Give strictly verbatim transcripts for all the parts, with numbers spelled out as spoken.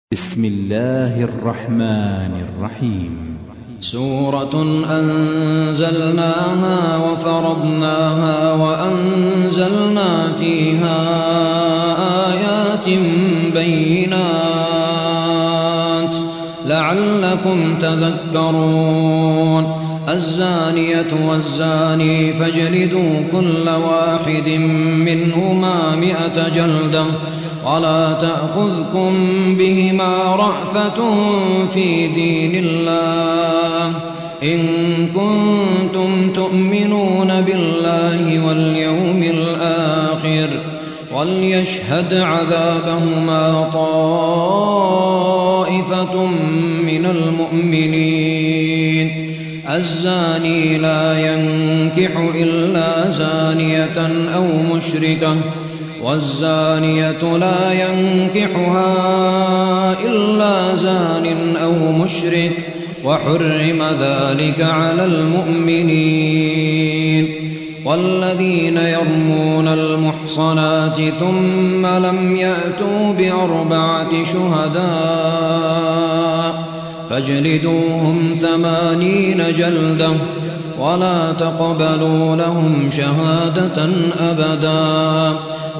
بسم الله الرحمن الرحيم. سورة أنزلناها وفرضناها وأنزلنا فيها آيات بينات لعلكم تذكرون. الزانية والزاني فاجلدوا كل واحد منهما مئة جلدة ولا تأخذكم بهما رأفة في دين الله إن كنتم تؤمنون بالله واليوم الآخر وليشهد عذابهما طائفة من المؤمنين. الزاني لا ينكح إلا زانية أو مشركة والزانية لا ينكحها إلا زان أو مشرك وحرم ذلك على المؤمنين. والذين يرمون المحصنات ثم لم يأتوا بأربعة شهداء فاجلدوهم ثمانين جلدة ولا تقبلوا لهم شهادة أبدا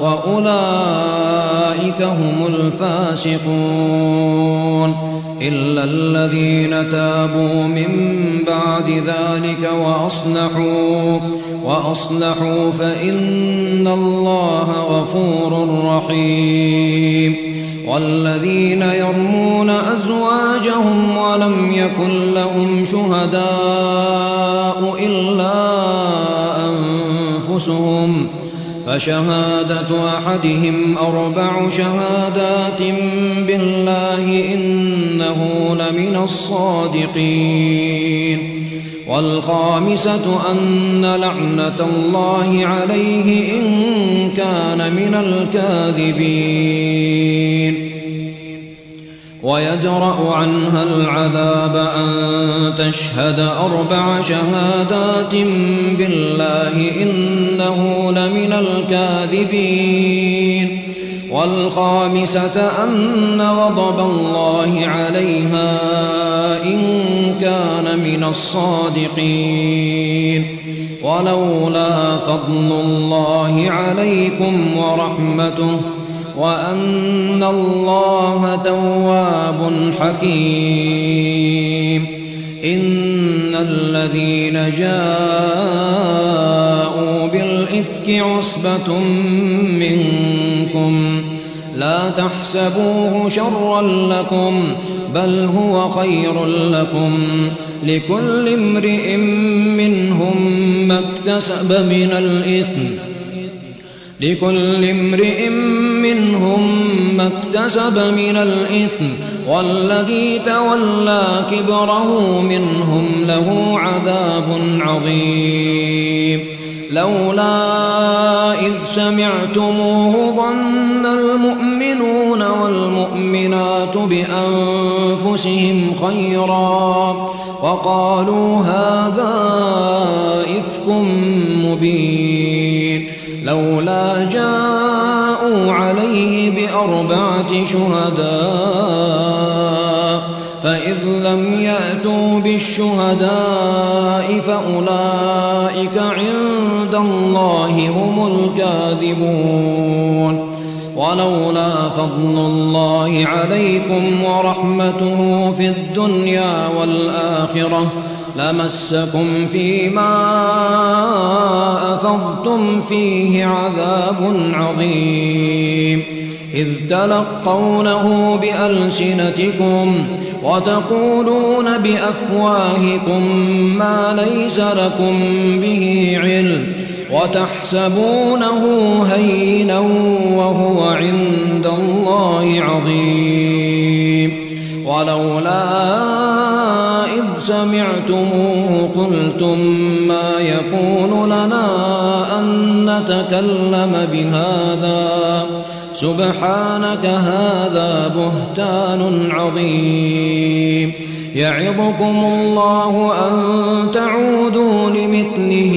وأولئك هم الفاسقون. إلا الذين تابوا من بعد ذلك وأصلحوا وأصلحوا فإن الله غفور رحيم. والذين يرمون أزواجهم ولم يكن لهم شهداء إلا أنفسهم فشهادة أحدهم أربع شهادات بالله إنه لمن الصادقين. والخامسة أن لعنة الله عليه إن كان من الكاذبين. ويدرأ عنها العذاب أن تشهد أربع شهادات بالله إنه لمن الكاذبين. والخامسة أن غضب الله عليها إن كان من الصادقين. ولولا فضل الله عليكم ورحمته وأن الله تواب حكيم. إن الذين جاءوا بالإفك عصبة منكم لا تحسبوه شرا لكم بل هو خير لكم لكل امرئ منهم ما اكتسب من الإثم لكل امرئ منهم ما اكتسب من الإثم والذي تولى كبره منهم له عذاب عظيم. لولا إذ سمعتموه ظن المؤمنون والمؤمنات بأنفسهم خيرا وقالوا هذا إفك مبين. لولا جاءوا عليه بأربعة شهداء فإذ لم يأتوا بالشهداء فأولئك عند الله هم الكاذبون. ولولا فضل الله عليكم ورحمته في الدنيا والآخرة لمسكم فيما أفضتم فيه عذاب عظيم. إذ تلقونه بألسنتكم وتقولون بأفواهكم ما ليس لكم به علم وتحسبونه هينا وهو عند الله عظيم. ولولا إذ سمعتموه قلتم ما يكون لنا أن نتكلم بهذا سبحانك هذا بهتان عظيم. يعظكم الله أن تعودوا لمثله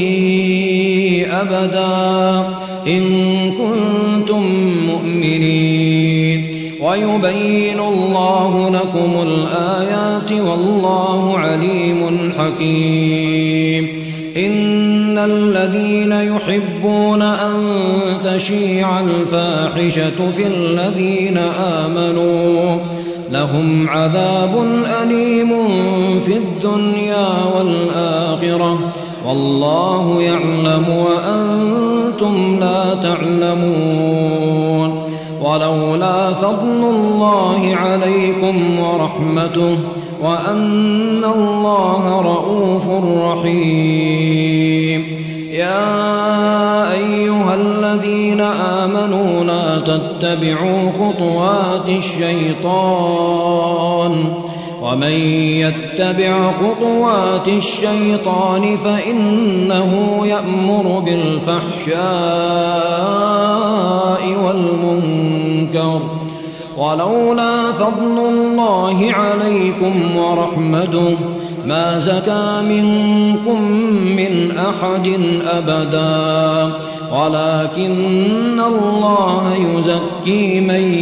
أبدا إن كنتم مؤمنين. ويبين الله لكم الآيات والله عليم حكيم. إن الذين يحبون أن تشيع الفاحشة في الذين آمنوا لهم عذاب أليم في الدنيا والآخرة والله يعلم وأنتم لا تعلمون. ولولا فضل الله عليكم ورحمته وأن الله رؤوف رحيم. يا أيها الذين آمنوا لا تتبعوا خطوات الشيطان ومن يتبع خطوات الشيطان فإنه يأمر بالفحشاء والمنكر. ولولا فضل الله عليكم ورحمته ما زكى منكم من أحد أبدا ولكن الله يزكي من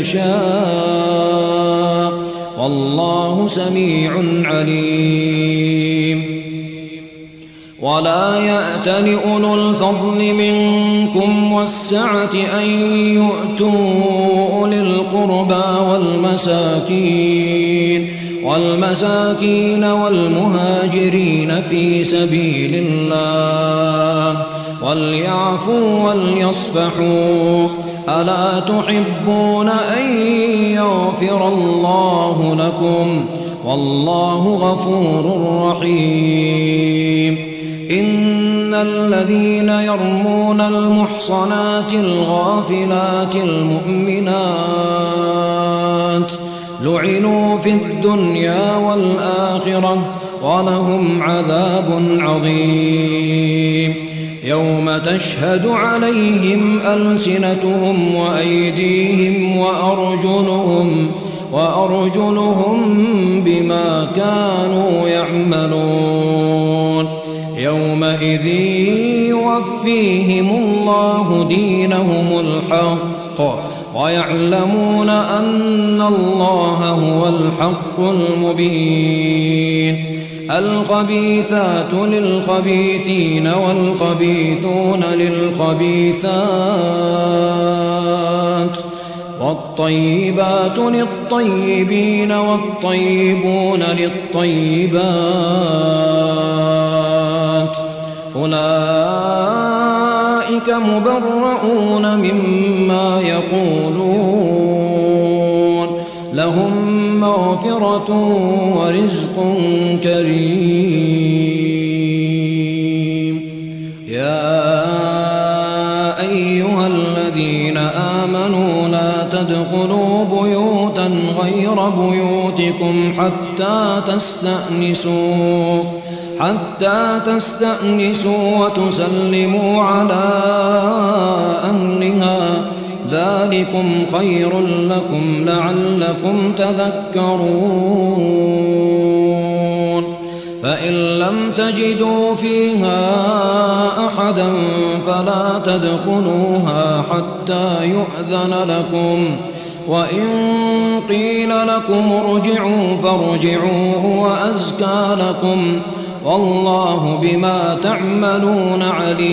يشاء والله سميع عليم. ولا يأتل أولو الفضل منكم والسعة أن يؤتوا أولي القربى والمساكين والمساكين والمهاجرين في سبيل الله وليعفوا وليصفحوا. ألا تحبون أن يغفر الله لكم والله غفور رحيم. إن الذين يرمون المحصنات الغافلات المؤمنات لعنوا في الدنيا والآخرة ولهم عذاب عظيم. يوم تشهد عليهم ألسنتهم وأيديهم وأرجلهم وأرجلهم بما كانوا يعملون. يومئذ يوفيهم الله دينهم الحق ويعلمون أن الله هو الحق المبين. الخبيثات للخبيثين والخبيثون للخبيثات والطيبات للطيبين والطيبون للطيبات أولئك مبرؤون مما يقولون لهم مغفرة ورزق كريم. يا أيها الذين آمنوا لا تدخلوا بيوتا غير بيوتكم حتى تستأنسوا حتى تستأنسوا وتسلموا على أهلها ذلكم خير لكم لعلكم تذكرون. فإن لم تجدوا فيها أحدا فلا تدخلوها حتى يؤذن لكم وإن قيل لكم ارجعوا فارجعوا هو أزكى لكم والله بما تعملون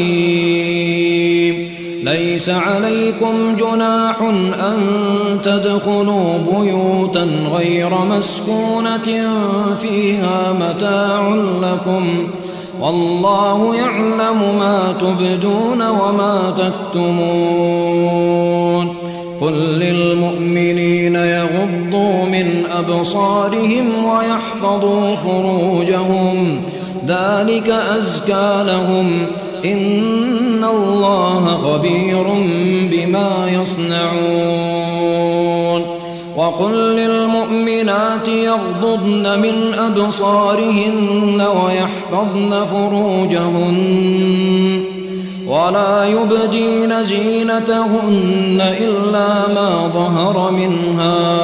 عليم. ليس عليكم جناح أن تدخلوا بيوتا غير مسكونة فيها متاع لكم والله يعلم ما تبدون وما تكتمون. قل للمؤمنين يغضوا من أبصارهم ويحفظوا فروجهم ذلك أزكى لهم إن الله خبير بما يصنعون. وقل للمؤمنات يغضضن من أبصارهن ويحفظن فروجهن ولا يبدين زينتهن إلا ما ظهر منها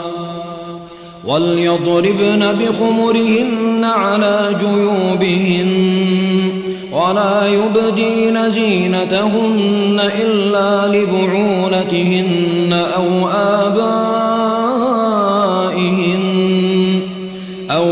وليضربن بخمرهن على جيوبهن ولا يبدين زينتهن إلا لبعولتهن أو آبائهن أو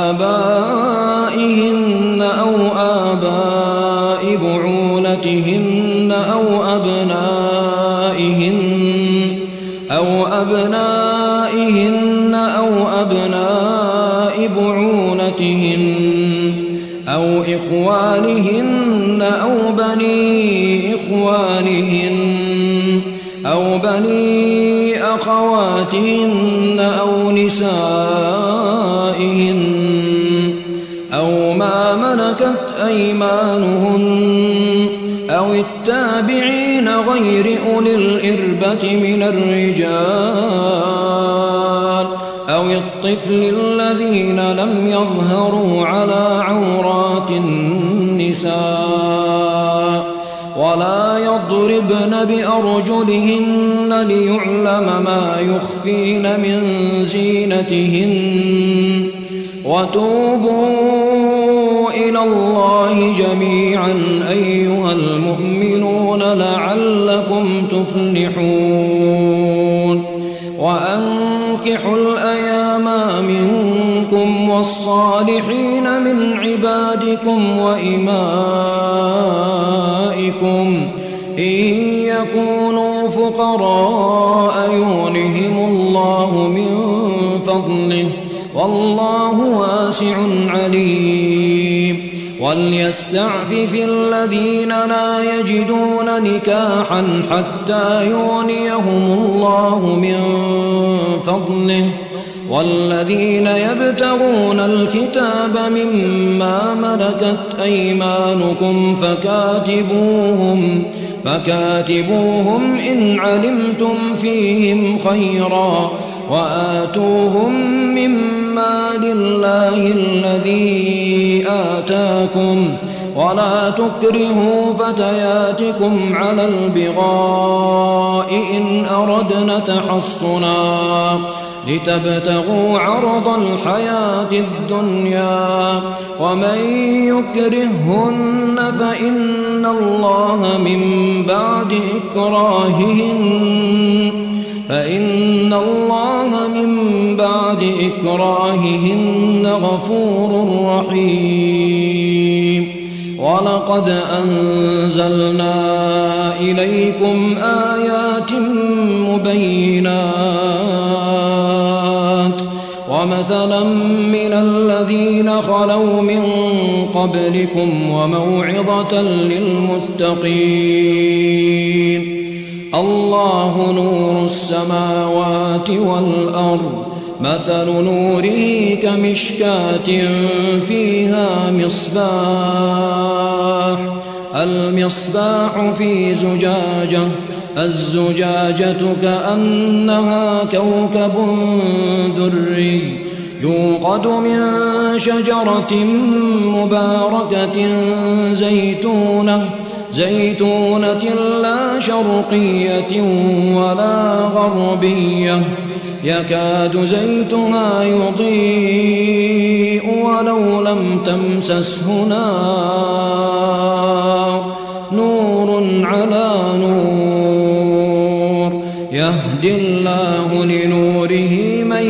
آبائهن أو آباء بعولتهن أو أبنائهن أو أبنائهن أو أبناء بعولتهن أو إخوانهن أو بني إخوانهن أو بني أخواتهن أو نسائهن أو ما ملكت أيمانهن أو التابعين غير أولي الإربة من الرجال أو الطفل الذين لم يظهروا على عورات النساء ولا يضربن بأرجلهن ليعلم ما يخفين من زينتهن وتوبوا إلى الله جميعا أيها المؤمنون لعلكم تفلحون وأنكحوا الأيام منكم والصالحين من عبادكم وإمائكم إن يكونوا فقراء يغنهم الله من فضله والله واسع عليم وليستعفف الذين لا يجدون نكاحا حتى يغنيهم الله من فضله والذين يبتغون الكتاب مما ملكت أيمانكم فكاتبوهم فكاتبوهم إن علمتم فيهم خيرا وآتوهم مما لله الذي آتاكم ولا تكرهوا فتياتكم على البغاء إن أردنا تحصنا لتبتغوا عرض الحياة الدنيا ومن يكرههن فإن الله من بعد إكراههن فإن الله من بعد إكراههن غفور رحيم ولقد أنزلنا إليكم آيات مبينات ومثلا من الذين خلوا من قبلكم وموعظة للمتقين الله نور السماوات والأرض مثل نوره كمشكاة فيها مصباح المصباح في زجاجة الزجاجة كأنها كوكب دري يوقد من شجرة مباركة زيتونة زيتونة لا شرقية ولا غربية يكاد زيتها يضيء ولو لم تمسسه نار نور على نور يهدي الله لنوره من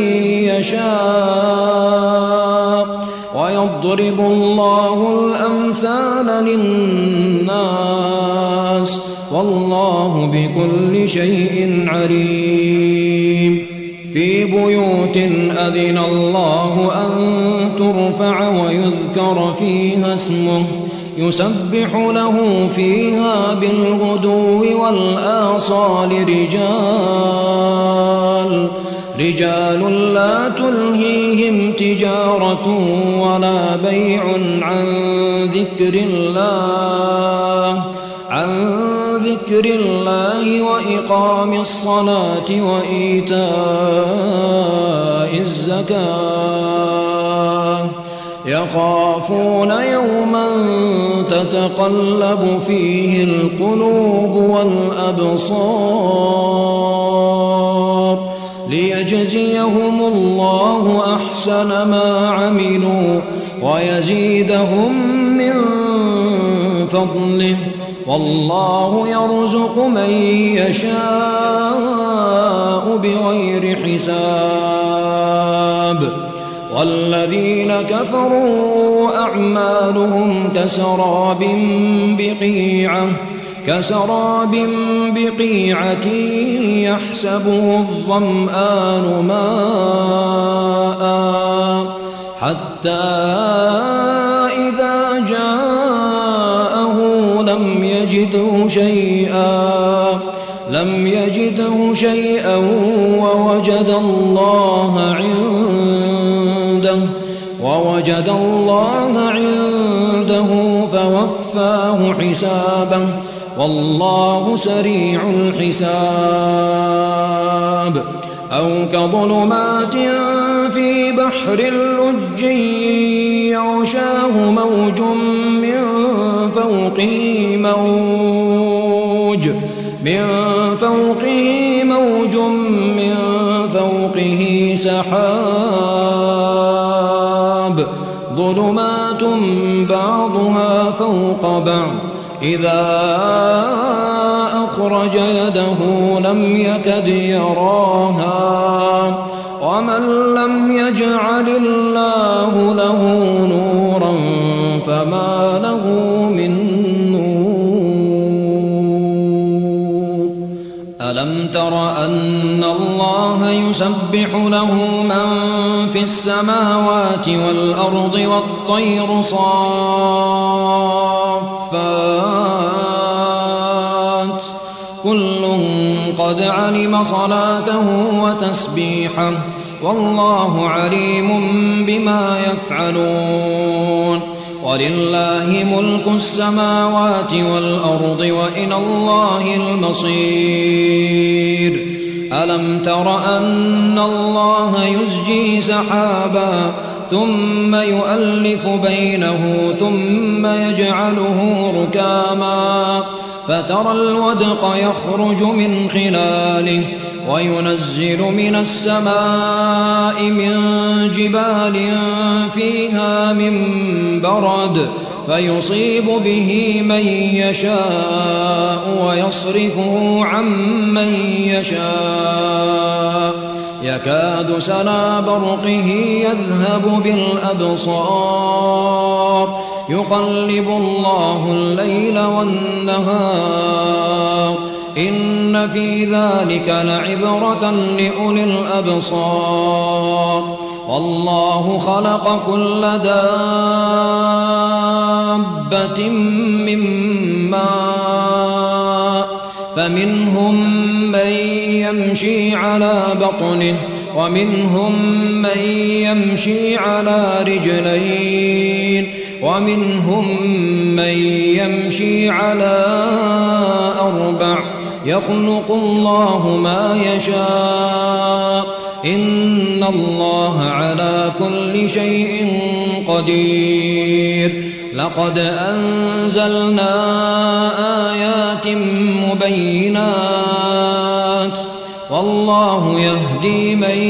يشاء ويضرب الله الأمثال للناس والله بكل شيء عليم في بيوت أذن الله أن ترفع ويذكر فيها اسمه يسبح له فيها بالغدو والآصال رجال رجال لا تلهيهم تجارة ولا بيع عن ذكر الله عن ذكر الله وإقام الصلاة وإيتاء الزكاة يخافون يوما تتقلب فيه القلوب والأبصار ليجزيهم الله أحسن ما عملوا ويزيدهم من فضله والله يرزق من يشاء بغير حساب والذين كفروا أعمالهم كسراب بقيعة كسراب بقيعة يحسبه الظمآن ماء حتى إذا جاءه لم يجده شيئا لم يجده شيئا ووجد الله عنده ووجد الله عنده فوفاه حسابه والله سريع الحساب. أو كظلمات في بحر اللج يغشاه موج من فوقه موج من فوقه موج من فوقه سحاب ظلمات بعضها فوق بعض إذا أخرج يده لم يكد يراها ومن لم يجعل الله له نورا فما له من نور. ألم تر أن الله يسبح له من في السماوات والأرض والطير صافات كل قد علم صلاته وتسبيحه والله عليم بما يفعلون. ولله ملك السماوات والأرض وإلى الله المصير. ألم تر أن الله يزجي سحابا ثم يؤلف بينه ثم يجعله ركاما فترى الودق يخرج من خلاله وينزل من السماء من جبال فيها من برد فيصيب به من يشاء ويصرفه عن من يشاء يكاد سنا برقه يذهب بالأبصار يقلب الله الليل والنهار إن في ذلك لعبرة لأولي الأبصار. والله خلق كل دابة من ماء فمنهم من يمشي على بطنه ومنهم من يمشي على رجلين ومنهم من يمشي على أربع يخلق الله ما يشاء إن الله على كل شيء قدير. لقد أنزلنا آيات مبينات والله يهدي من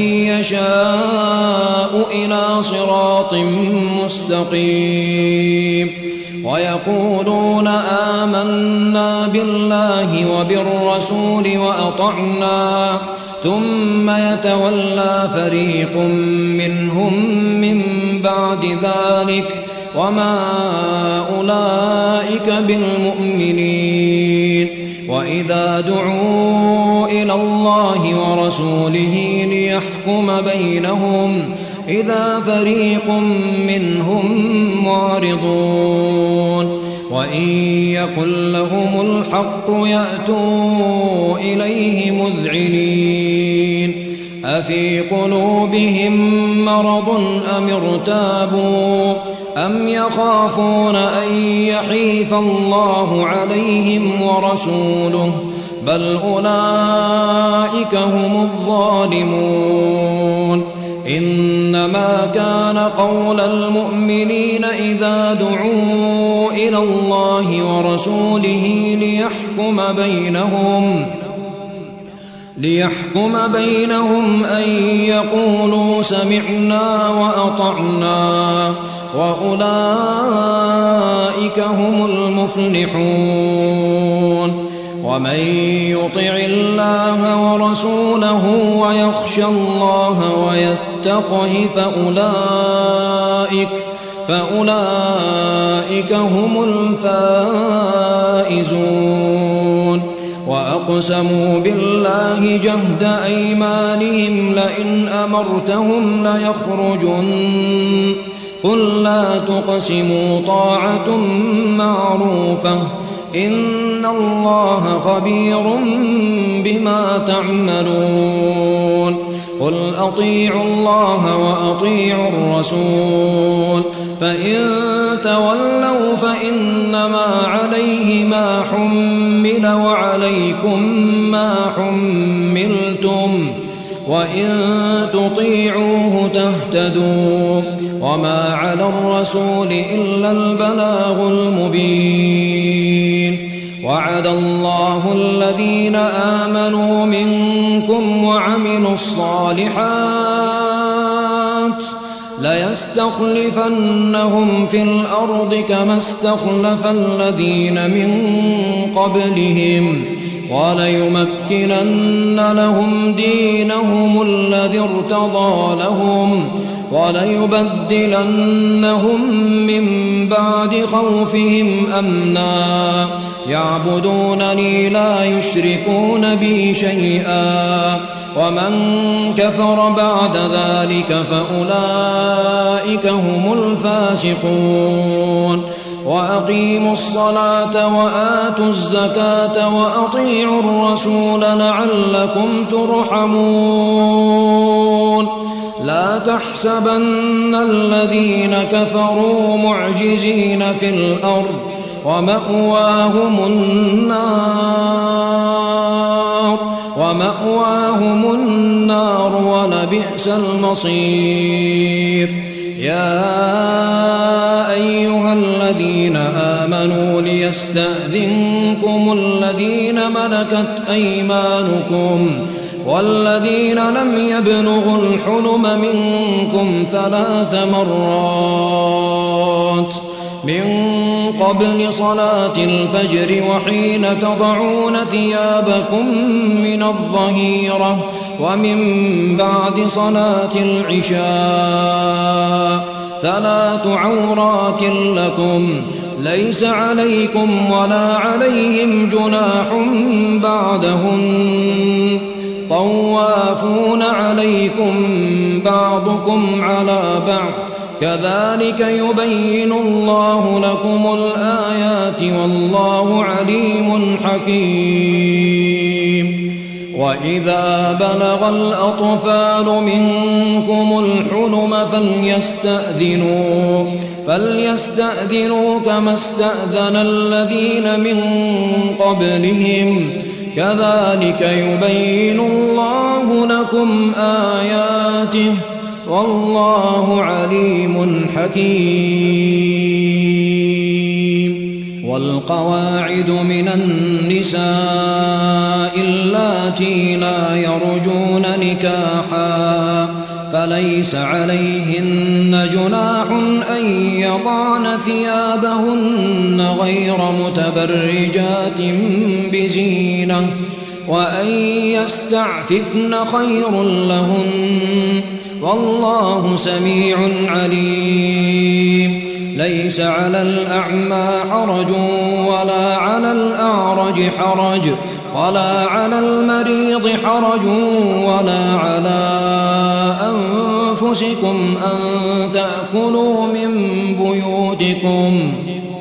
يشاء إلى صراط مستقيم. ويقولون آمنا بالله وبالرسول وأطعنا ثم يتولى فريق منهم من بعد ذلك وما أولئك بالمؤمنين. وإذا دعوا إلى الله ورسوله ليحكم بينهم إذا فريق منهم معرضون. وإن يكن لهم الحق يأتوا إليه مذعنين. أفي قلوبهم مرض أم ارتابوا أم يخافون أن يحيف الله عليهم ورسوله بل أولئك هم الظالمون. إنما كان قول المؤمنين إذا دعوا إلى الله ورسوله ليحكم بينهم ليحكم بينهم أن يقولوا سمعنا وأطعنا وأولئك هم المفلحون. ومن يطع الله ورسوله ويخشى الله ويتقه والتقه فأولئك فأولئك هم الفائزون. وأقسموا بالله جهد أيمانهم لئن أمرتهم ليخرجن قل لا تقسموا طاعة معروفة إن الله خبير بما تعملون. قل أطيعوا الله وأطيعوا الرسول فإن تولوا فإنما عليه ما حمل وعليكم ما حملتم وإن تطيعوه تهتدوا وما على الرسول إلا البلاغ المبين. وعد الله الذين آمنوا منكم وعملوا الصالحات ليستخلفنهم في الأرض كما استخلف الذين من قبلهم وليمكنن لهم دينهم الذي ارتضى لهم وليبدلنهم من بعد خوفهم أمنا يعبدونني لا يشركون بي شيئا ومن كفر بعد ذلك فأولئك هم الفاسقون. وأقيموا الصلاة وآتوا الزكاة وأطيعوا الرسول لعلكم ترحمون. لا تحسبن الذين كفروا معجزين في الأرض ومأواهم النار ومأواهم النار ولبئس المصير. يا أيها الذين آمنوا ليستأذنكم الذين ملكت أيمانكم والذين لم يبلغوا الحلم منكم ثلاث مرات من قبل صلاة الفجر وحين تضعون ثيابكم من الظهيرة ومن بعد صلاة العشاء ثلاث عورات لكم ليس عليكم ولا عليهم جناح بعدهن طوافون عليكم بعضكم على بعض كذلك يبين الله لكم الآيات والله عليم حكيم. وإذا بلغ الأطفال منكم الحلم فليستأذنوا فليستأذنوا كما استأذن الذين من قبلهم كذلك يبين الله لكم آياته والله عليم حكيم. والقواعد من النساء اللاتي لا يرجون نكاحا فليس عليهن جناح أن يضعن ثيابهن غير متبرجات بزينة وأن يستعففن خير لهن والله سميع عليم. ليس على الأعمى حرج ولا على الأعرج حرج ولا على المريض حرج ولا على أنفسكم أن تأكلوا من بيوتكم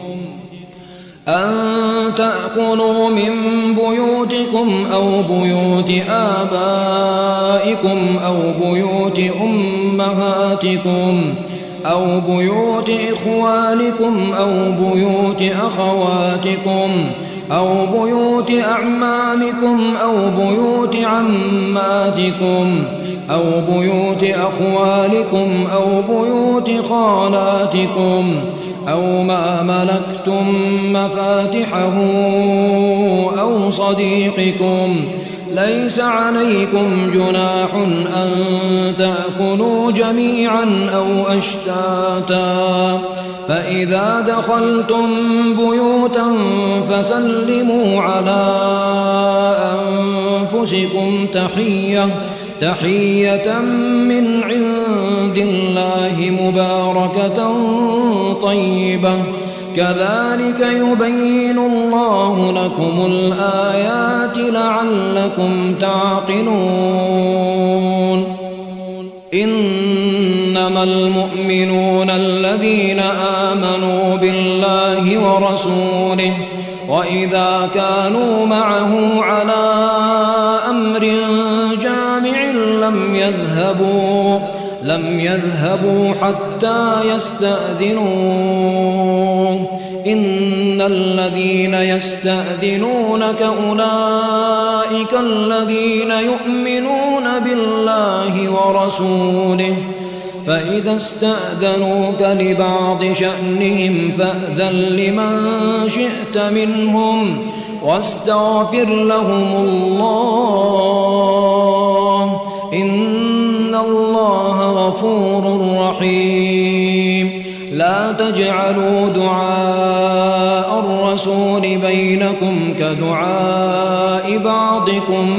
أن تأكلوا من بيوتكم أو بيوت آبائكم أو بيوت أمهاتكم أو بيوت إخوانكم أو بيوت أخواتكم أو بيوت أعمامكم أو بيوت عماتكم أو بيوت أخوالكم أو بيوت خالاتكم أو ما ملكتم مفاتحه أو صديقكم ليس عليكم جناح أن تأكلوا جميعا أو أشتاتا فإذا دخلتم بيوتا فسلموا على أنفسكم تحية تحية من عند الله مباركة طيبة كذلك يبين الله لكم الآيات لعلكم تعقلون إنما المؤمنون الذين آمنوا بالله ورسوله وإذا كانوا معه على أمر جامع لم يذهبوا لم يذهبوا حتى يستأذنوه إن الذين يستأذنونك أولئك الذين يؤمنون بالله ورسوله فإذا استأذنوك لبعض شأنهم فأذن لمن شئت منهم واستغفر لهم الله إن الله غفور رحيم لا تجعلوا دعاء الرسول بينكم كدعاء بعضكم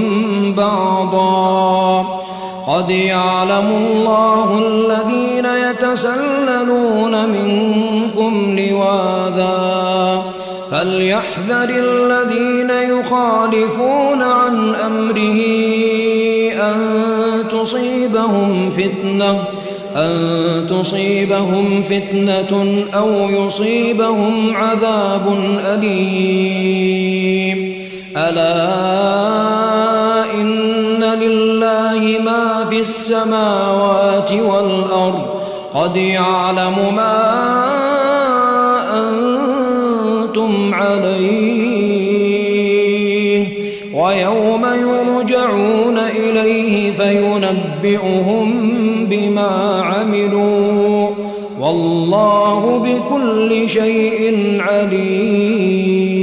بعضا قد يعلم الله الذين يتسللون منكم لواذا فليحذر الذين يخالفون عن أمره أن تصيبهم فتنة أن تصيبهم فتنة أو يصيبهم عذاب أليم ألا إن لله ما في السماوات والأرض قد يعلم ما أنتم عليه ويوم يرجعون إليه فينبئهم بما عملوا والله بكل شيء عليم